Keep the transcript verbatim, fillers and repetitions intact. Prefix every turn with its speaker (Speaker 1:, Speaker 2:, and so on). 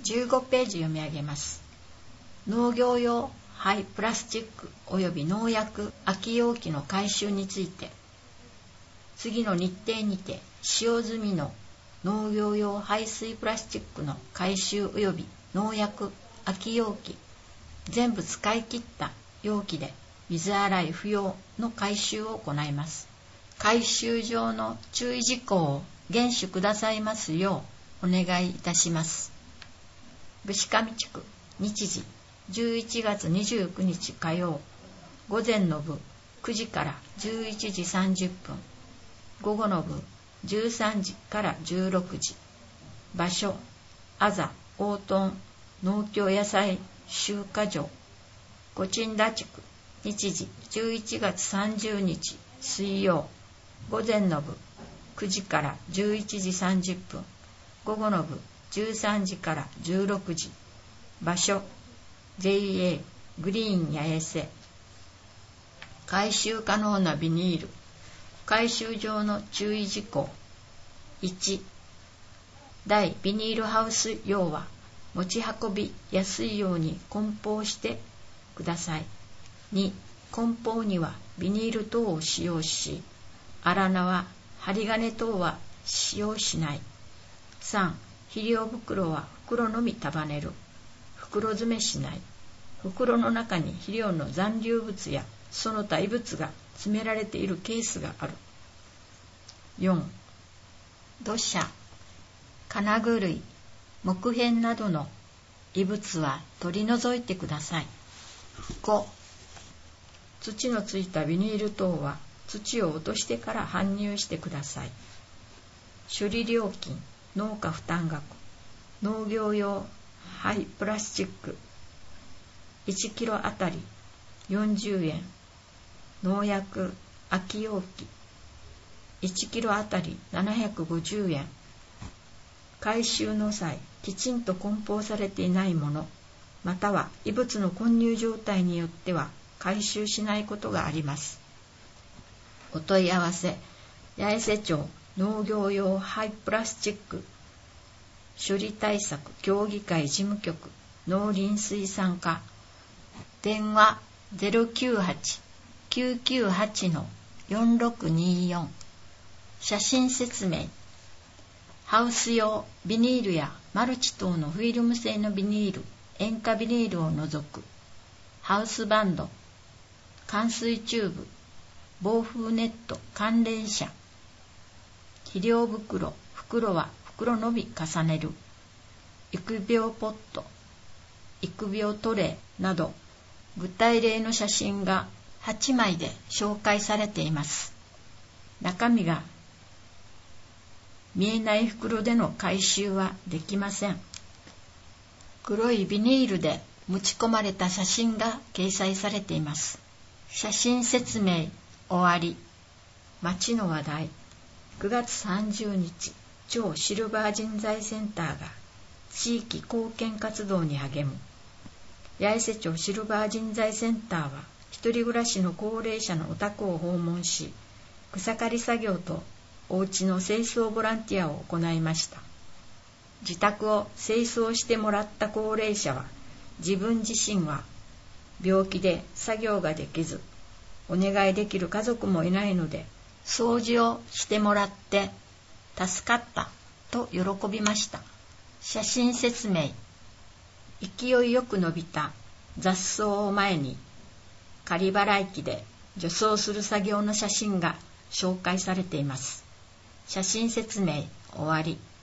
Speaker 1: じゅうごページ読み上げます。農業用廃プラスチックおよび農薬空き容器の回収について、次の日程にて使用済みの農業用排水プラスチックの回収および農薬空き容器、全部使い切った容器で水洗い不要の回収を行います。回収上の注意事項を厳守くださいますようお願いいたします。串上地区日時じゅういちがつにじゅうくにち火曜、午前の部くじからじゅういちじさんじゅっぷん、午後の部じゅうさんじからじゅうろくじ。場所、あざ大豚農協野菜集荷場、ごちんだ地区日時じゅういちがつさんじゅうにち水曜、午前の部くじからじゅういちじさんじゅっぷん、午後の部じゅうさんじからじゅうろくじ。場所、ジェイエー グリーン八重瀬。回収可能なビニール、回収上の注意事項。いち、大ビニールハウス用は持ち運びやすいように梱包してください。に、梱包にはビニール等を使用し、荒縄、針金等は使用しない。さん、肥料袋は袋のみ束ねる。袋詰めしない。袋の中に肥料の残留物やその他異物が詰められているケースがある。よん、土砂、金具類、木片などの異物は取り除いてください。ご、土のついたビニール等は土を落としてから搬入してください。処理料金、農家負担額、農業用廃プラスチックいちキロあたりよんじゅうえん、農薬空き容器いちキロあたりななひゃくごじゅうえん。回収の際、きちんと梱包されていないもの、または異物の混入状態によっては回収しないことがあります。お問い合わせ、八重瀬町農業用廃プラスチック処理対策協議会事務局農林水産課、電話 ゼロきゅうはち きゅうきゅうはち よんろくによん。写真説明。ハウス用ビニールやマルチ等のフィルム製のビニール、塩化ビニールを除く。ハウスバンド、灌水チューブ、防風ネット関連車。肥料袋、袋は袋のみ重ねる。育苗ポット、育苗トレイなど具体例の写真がはちまいで紹介されています。中身が見えない袋での回収はできません。黒いビニールで持ち込まれた写真が掲載されています。写真説明終わり。町の話題。くがつさんじゅうにち、超シルバー人材センターが地域貢献活動に励む。八重瀬町シルバー人材センターは、一人暮らしの高齢者のお宅を訪問し、草刈り作業とお家の清掃ボランティアを行いました。自宅を清掃してもらった高齢者は、自分自身は病気で作業ができず、お願いできる家族もいないので、掃除をしてもらって助かったと喜びました。写真説明。勢いよく伸びた雑草を前に、刈払機で除草する作業の写真が紹介されています。写真説明終わり。